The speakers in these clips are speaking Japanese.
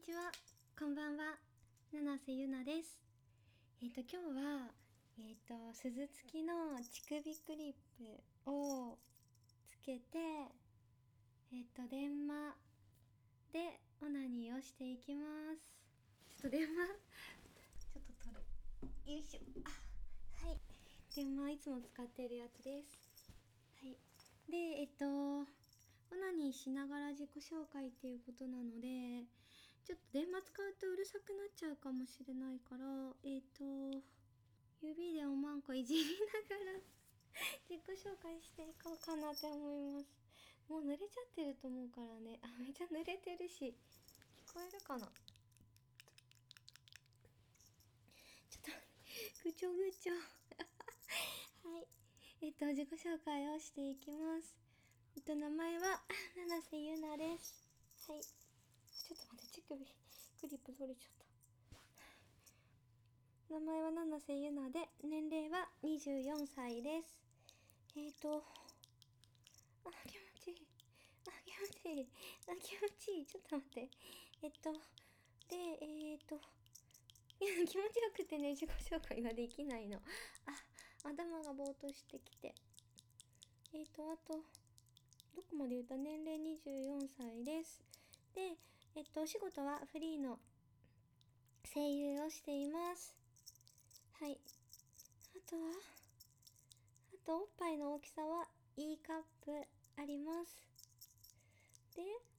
ちは、こんばんは、七瀬ゆなです。今日は、鈴付きの乳首クリップをつけて、電話でオナニーをしていきます。ちょっと電話、ちょっと取る。よいしょ。はい。電話いつも使ってるやつです。はい。で、オナニーしながら自己紹介っていうことなので、ちょっと電話使うとうるさくなっちゃうかもしれないから、指でおまんこいじりながら自己紹介していこうかなって思います。もう濡れちゃってると思うからね。めっちゃ濡れてるし、聞こえるかな。ちょっとぐちょぐちょはい。自己紹介をしていきます。名前は七瀬ゆなです。はい。ちょっと待って、乳首クリップ取れちゃった。名前は七瀬ゆなで、年齢は24歳です。気持ちいい。気持ちいい。気持ちいい。ちょっと待って。気持ちよくてね、自己紹介ができないの。頭がぼーっとしてきて。あと、どこまで言った？年齢24歳です。で、お仕事はフリーの声優をしています。はい。あとおっぱいの大きさは E カップあります。で、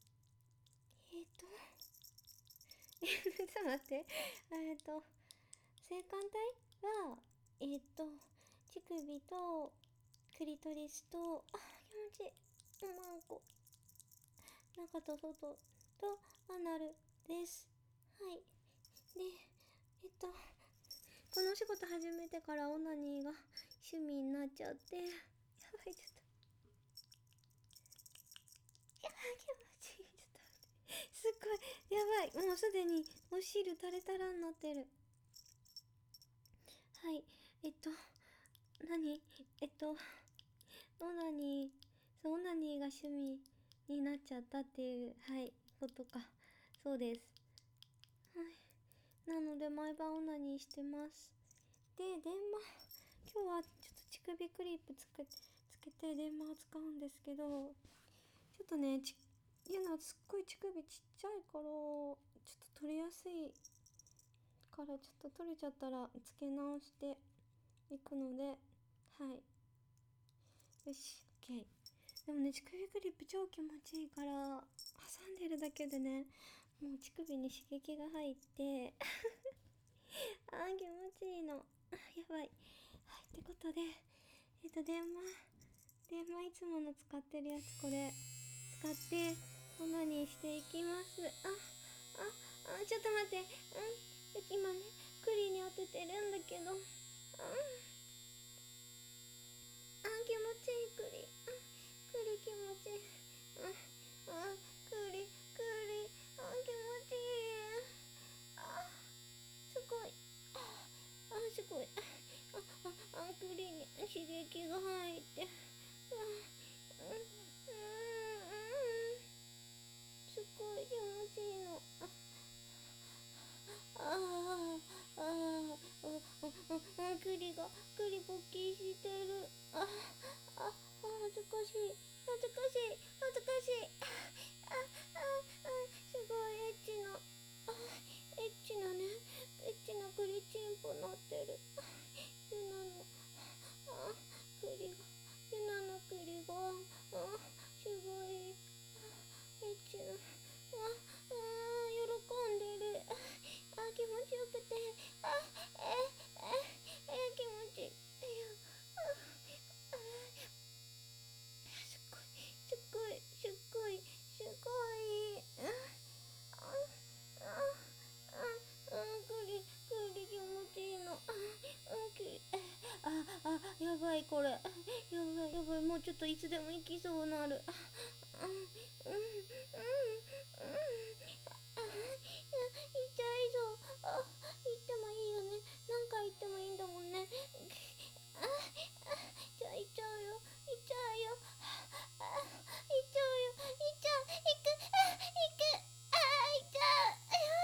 ちょっと待って。性感帯は、乳首とクリトリスと、気持ちいい。おまんこ。中と外とアナルです。はい。で、このお仕事始めてからオナニーが趣味になっちゃって、やばい、ちょっと。気持ちいい。ちょっと待って。すっごい、やばい。もうすでにお汁タレタラになってる。はい。何オナニー、オナニーが趣味になっちゃったっていう、はい、ことか。そうです。はい。なので、毎晩オナニーしてます。で、今日はちょっと乳首クリップつけて電話を使うんですけど、ちょっとね、すっごい乳首ちっちゃいから、ちょっと取りやすいから、ちょっと取れちゃったらつけ直していくので、はい。よし、OK。でもね、乳首クリップ超気持ちいいから、挟んでるだけでね、もう乳首に刺激が入って気持ちいいの。やばい。はい、ってことで、電話いつもの使ってるやつ、これ使ってオナニーしていきます。ちょっと待って。今ね、栗に当ててるんだけど、気持ちいい。栗気持ちいい。栗気持ちいい。すごい。すごい。栗に刺激が入って、すごい気持ちいいの。栗勃起してる。恥ずかしい。すごいエッチなね、エッチな栗チンポなってる。ユナの栗が、すごい、エッチな、喜んでる。気持ちよくて、気持ちいい。すごい。栗気持ちいいの。やばいこれ。やばい、もうちょっといつでも行きそうなる。痛いぞ。行ってもいいよね。何回行ってもいいんだもんね。じゃあ行っちゃうよ。行く。痛い。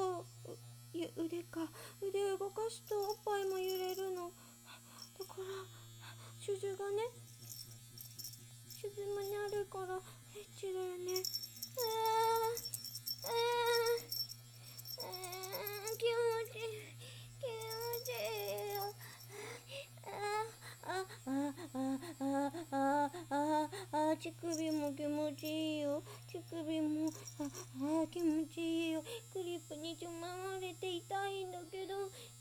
腕か。腕を動かすとおっぱいも揺れるの。だから鈴がね、鈴もねあるからエッチだよね。気持ちいい、気持ちいいよ。乳首も気持ちいいよ。乳首も気持ちいいよ。クリップにつままれて痛いんだけど、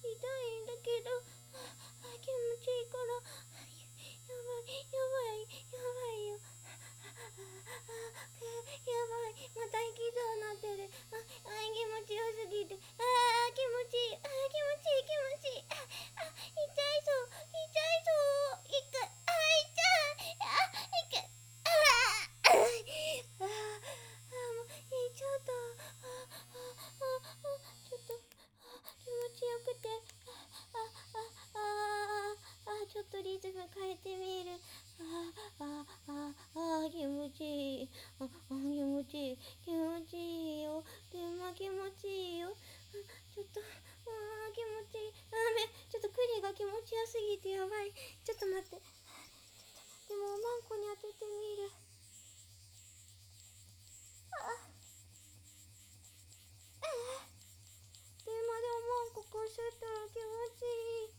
気持ちいいから、やばいよ。やばい、また行きそうなってる。気持ちよすぎて、気持ちいい、痛いそう、いく、痛い、もうちょっと、ちょっと気持ちよくて、ちょっとリズム変えてみる。気持ちいい。気持ちいいよ。気持ちいいよ。ちょっと、気持ちいい。ちょっとクリが気持ちよすぎてやばい。ちょっと待って。でもおまんこに当ててみる。電話でおまんここすったら気持ちいい。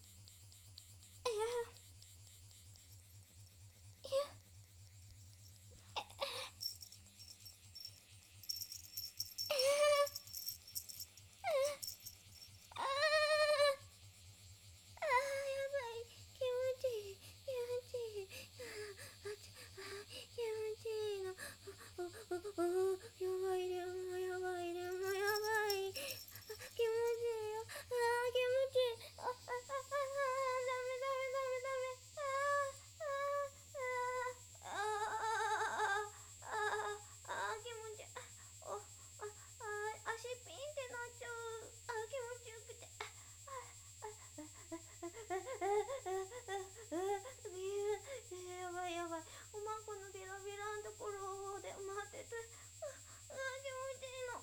おまんこのベラベラのところで待ってて、気持ちいいの。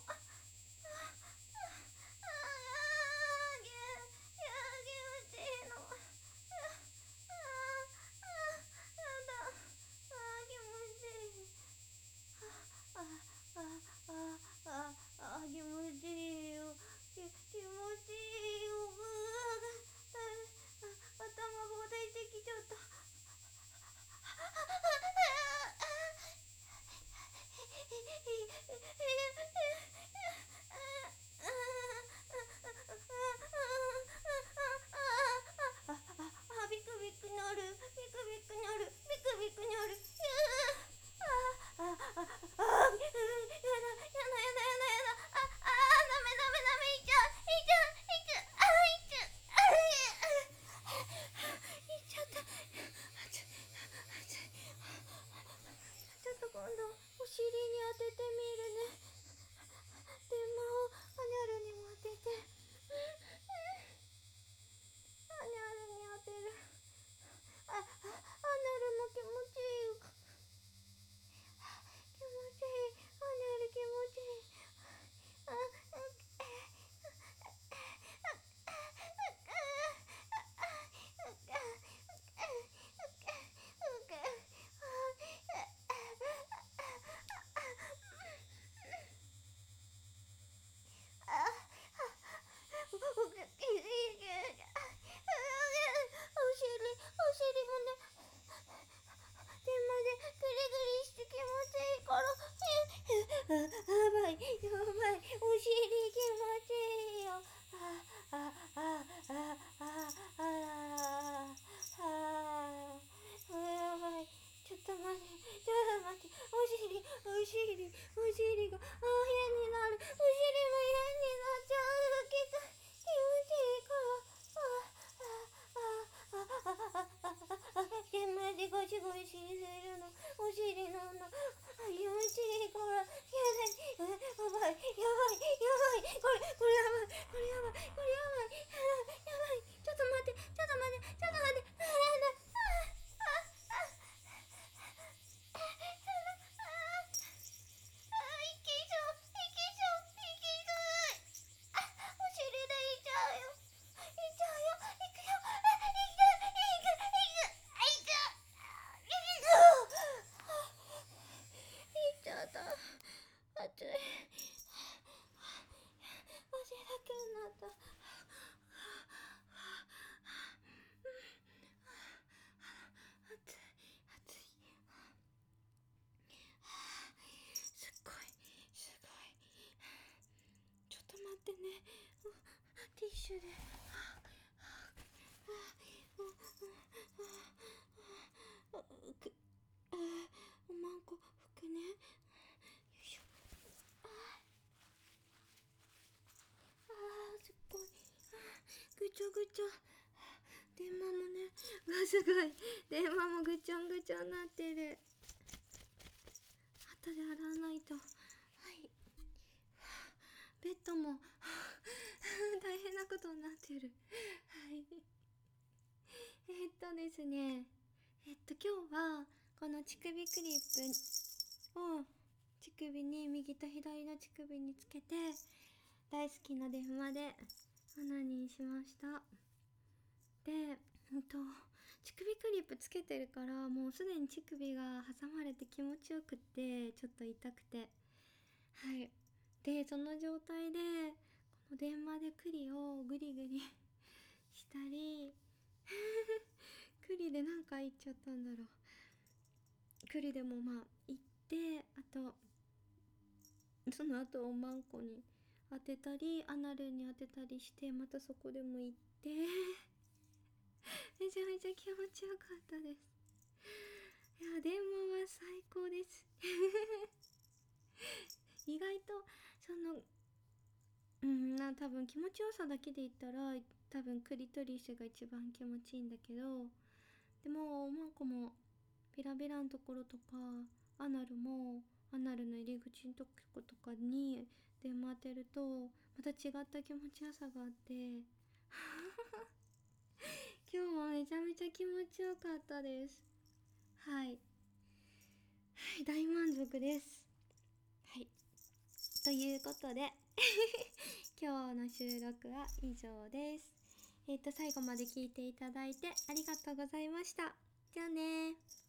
気持ちいいの。気持ちいい。気持ちいいよ。気持ちいいよ。頭ぼーいてきちゃった。ビクビクなる。ちょっと今度お尻に当ててみるね。電話をアニャルにも当てて、アニャルに当てる。アニャルも気持ちいい。アニャル気持ちいい。お尻もね、電話でグリグリして気持ちいいから。やばい、お尻気持ちいいよ。やばい、ちょっと待って、お尻が変になる。お尻も変になっちゃう。気持ちいいから。電話でゴシゴシするの、お尻の気持ちいいから。やばい、これやばい、ちょっと待って。いけそう。 ティッシュでおまんこ拭くね。よいしょ。すっごいぐちょぐちょ。電話もね、すごい電話もぐちょんぐちょになってる。後で洗わないと。はい、ベッドも大変なことになってる。はい、ですね、今日はこの乳首クリップを乳首に、右と左の乳首につけて、大好きな電話でオナニーしました。で、乳首クリップつけてるから、もうすでに乳首が挟まれて気持ちよくって、ちょっと痛くて、はい。で、その状態でこの電話で栗をグリグリしたり栗で何回言っちゃったんだろう。栗でも行って、あとその後おまんこに当てたり、アナルに当てたりして、またそこでも行ってめちゃめちゃ気持ちよかったです。いや、電話は最高です意外と多分気持ちよさだけで言ったら、多分クリトリスが一番気持ちいいんだけど、でもおまんこもベラベラのところとか、アナルも、アナルの入り口のとことかに電話当てるとまた違った気持ちよさがあって今日もめちゃめちゃ気持ちよかったです。はい、大満足です。はい、ということで今日の収録は以上です。最後まで聞いていただいてありがとうございました。じゃあねー。